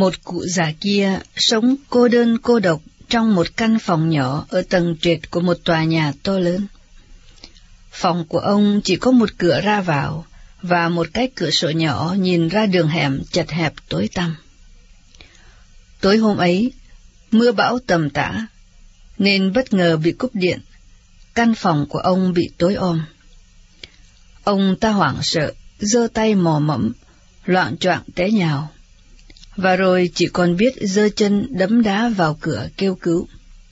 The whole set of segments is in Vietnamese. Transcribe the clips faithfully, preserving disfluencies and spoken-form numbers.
Một cụ già kia sống cô đơn cô độc trong một căn phòng nhỏ ở tầng trệt của một tòa nhà to lớn. Phòng của ông chỉ có một cửa ra vào và một cái cửa sổ nhỏ nhìn ra đường hẻm chật hẹp tối tăm. Tối hôm ấy, mưa bão tầm tã, nên bất ngờ bị cúp điện, căn phòng của ông bị tối om. Ông ta hoảng sợ, giơ tay mò mẫm, loạng choạng té nhào, và rồi chỉ còn biết giơ chân đấm đá vào cửa kêu cứu.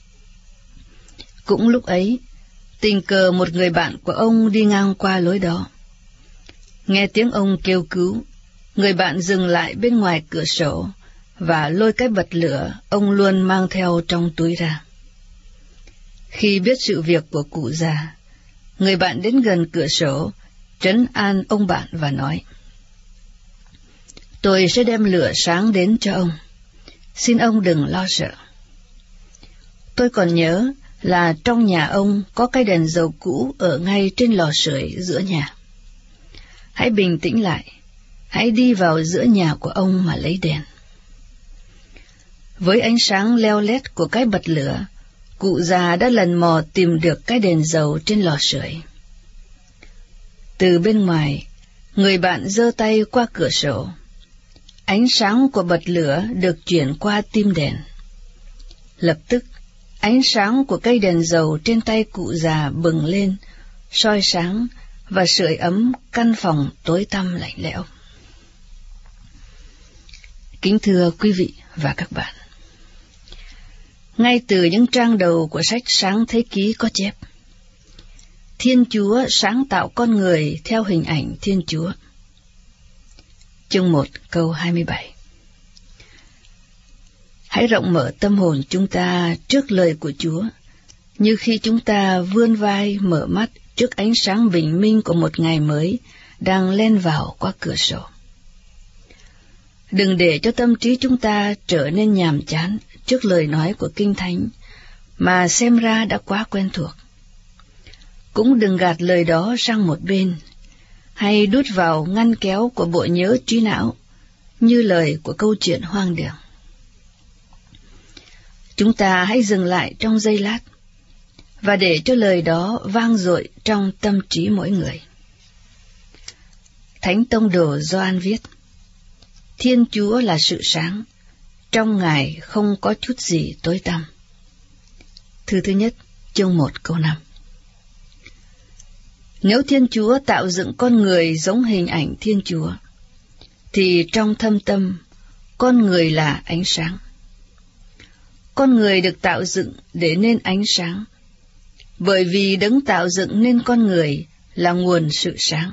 Cũng lúc ấy, tình cờ một người bạn của ông đi ngang qua lối đó. Nghe tiếng ông kêu cứu, người bạn dừng lại bên ngoài cửa sổ và lôi cái bật lửa ông luôn mang theo trong túi ra. Khi biết sự việc của cụ già, người bạn đến gần cửa sổ, trấn an ông bạn và nói: "Tôi sẽ đem lửa sáng đến cho ông, xin ông đừng lo sợ. Tôi còn nhớ là trong nhà ông có cái đèn dầu cũ ở ngay trên lò sưởi giữa nhà. Hãy bình tĩnh lại, hãy đi vào giữa nhà của ông mà lấy đèn." Với ánh sáng leo lét của cái bật lửa, cụ già đã lần mò tìm được cái đèn dầu trên lò sưởi. Từ bên ngoài, người bạn giơ tay qua cửa sổ. Ánh sáng của bật lửa được chuyển qua tim đèn. Lập tức, ánh sáng của cây đèn dầu trên tay cụ già bừng lên, soi sáng và sưởi ấm căn phòng tối tăm lạnh lẽo. Kính thưa quý vị và các bạn, ngay từ những trang đầu của sách Sáng Thế Ký có chép: Thiên Chúa sáng tạo con người theo hình ảnh Thiên Chúa. Chương một câu hai mươi bảy. Hãy rộng mở tâm hồn chúng ta trước lời của Chúa, như khi chúng ta vươn vai mở mắt trước ánh sáng bình minh của một ngày mới đang len vào qua cửa sổ. Đừng để cho tâm trí chúng ta trở nên nhàm chán trước lời nói của Kinh Thánh mà xem ra đã quá quen thuộc. Cũng đừng gạt lời đó sang một bên, hay đút vào ngăn kéo của bộ nhớ trí não như lời của câu chuyện hoang đường. Chúng ta hãy dừng lại trong giây lát và để cho lời đó vang dội trong tâm trí mỗi người. Thánh Tông Đồ Gioan viết: Thiên Chúa là sự sáng, trong Ngài không có chút gì tối tăm. Thư thứ nhất, chương một câu năm. Nếu Thiên Chúa tạo dựng con người giống hình ảnh Thiên Chúa, thì trong thâm tâm, con người là ánh sáng. Con người được tạo dựng để nên ánh sáng, bởi vì Đấng tạo dựng nên con người là nguồn sự sáng.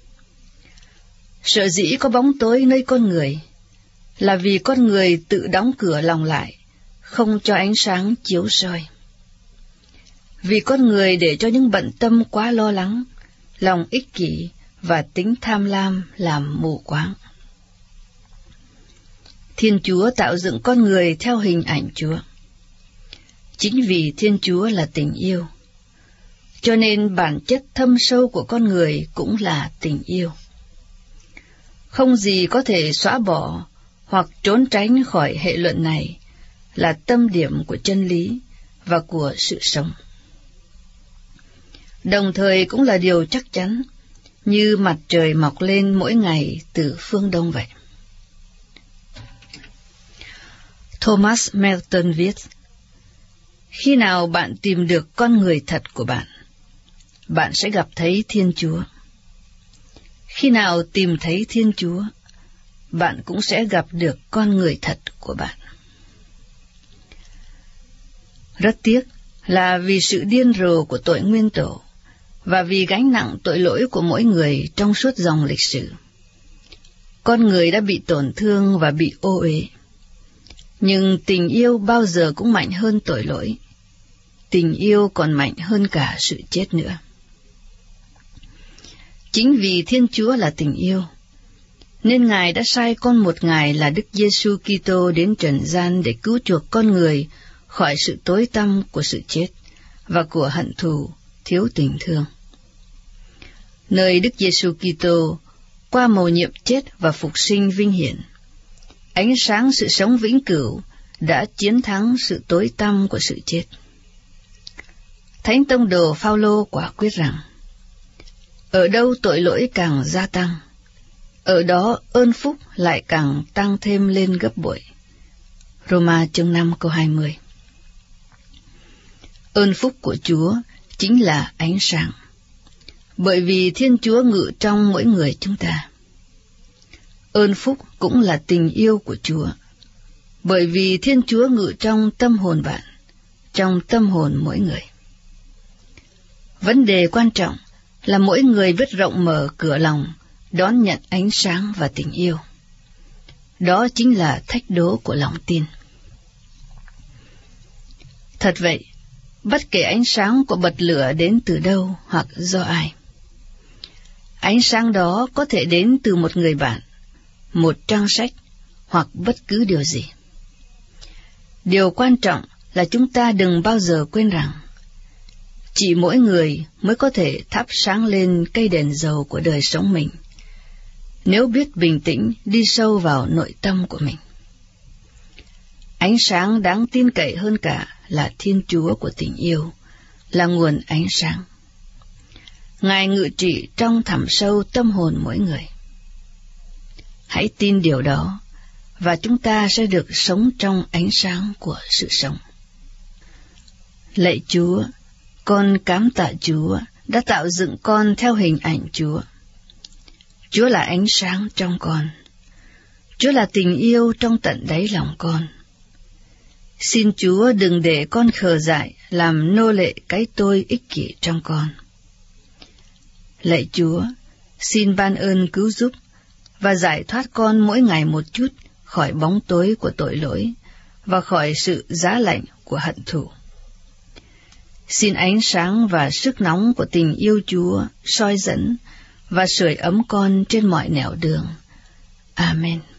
Sở dĩ có bóng tối nơi con người, là vì con người tự đóng cửa lòng lại, không cho ánh sáng chiếu soi. Vì con người để cho những bận tâm quá lo lắng, lòng ích kỷ và tính tham lam làm mù quáng. Thiên Chúa tạo dựng con người theo hình ảnh Chúa. Chính vì Thiên Chúa là tình yêu, cho nên bản chất thâm sâu của con người cũng là tình yêu. Không gì có thể xóa bỏ hoặc trốn tránh khỏi hệ luận này, là tâm điểm của chân lý và của sự sống. Đồng thời cũng là điều chắc chắn, như mặt trời mọc lên mỗi ngày từ phương đông vậy. Thomas Merton viết: Khi nào bạn tìm được con người thật của bạn, bạn sẽ gặp thấy Thiên Chúa. Khi nào tìm thấy Thiên Chúa, bạn cũng sẽ gặp được con người thật của bạn. Rất tiếc là vì sự điên rồ của tội nguyên tổ và vì gánh nặng tội lỗi của mỗi người trong suốt dòng lịch sử, con người đã bị tổn thương và bị ô uế. Nhưng tình yêu bao giờ cũng mạnh hơn tội lỗi. Tình yêu còn mạnh hơn cả sự chết nữa. Chính vì Thiên Chúa là tình yêu, nên Ngài đã sai con một Ngài là Đức Giêsu Kitô đến trần gian để cứu chuộc con người khỏi sự tối tăm của sự chết và của hận thù, thiếu tình thương. Nơi Đức Giêsu Kitô qua mầu nhiệm chết và phục sinh vinh hiển, ánh sáng sự sống vĩnh cửu đã chiến thắng sự tối tăm của sự chết. Thánh tông đồ Phao-lô quả quyết rằng, ở đâu tội lỗi càng gia tăng, ở đó ơn phúc lại càng tăng thêm lên gấp bội. Roma chương năm câu hai mươi. Ơn phúc của Chúa chính là ánh sáng, bởi vì Thiên Chúa ngự trong mỗi người chúng ta. Ơn phúc cũng là tình yêu của Chúa, bởi vì Thiên Chúa ngự trong tâm hồn bạn, trong tâm hồn mỗi người. Vấn đề quan trọng là mỗi người biết rộng mở cửa lòng, đón nhận ánh sáng và tình yêu. Đó chính là thách đố của lòng tin. Thật vậy, bất kể ánh sáng của bật lửa đến từ đâu hoặc do ai, ánh sáng đó có thể đến từ một người bạn, một trang sách hoặc bất cứ điều gì. Điều quan trọng là chúng ta đừng bao giờ quên rằng chỉ mỗi người mới có thể thắp sáng lên cây đèn dầu của đời sống mình, nếu biết bình tĩnh đi sâu vào nội tâm của mình. Ánh sáng đáng tin cậy hơn cả là Thiên Chúa của tình yêu, là nguồn ánh sáng. Ngài ngự trị trong thẳm sâu tâm hồn mỗi người. Hãy tin điều đó, và chúng ta sẽ được sống trong ánh sáng của sự sống. Lạy Chúa, con cám tạ Chúa đã tạo dựng con theo hình ảnh Chúa. Chúa là ánh sáng trong con. Chúa là tình yêu trong tận đáy lòng con. Xin Chúa đừng để con khờ dại làm nô lệ cái tôi ích kỷ trong con. Lạy Chúa, xin ban ơn cứu giúp và giải thoát con mỗi ngày một chút khỏi bóng tối của tội lỗi và khỏi sự giá lạnh của hận thù. Xin ánh sáng và sức nóng của tình yêu Chúa soi dẫn và sưởi ấm con trên mọi nẻo đường. Amen.